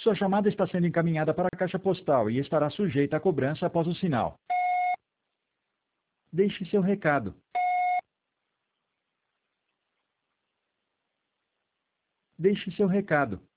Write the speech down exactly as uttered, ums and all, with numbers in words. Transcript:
Sua chamada está sendo encaminhada para a caixa postal e estará sujeita a cobrança após o sinal. Deixe seu recado. Deixe seu recado.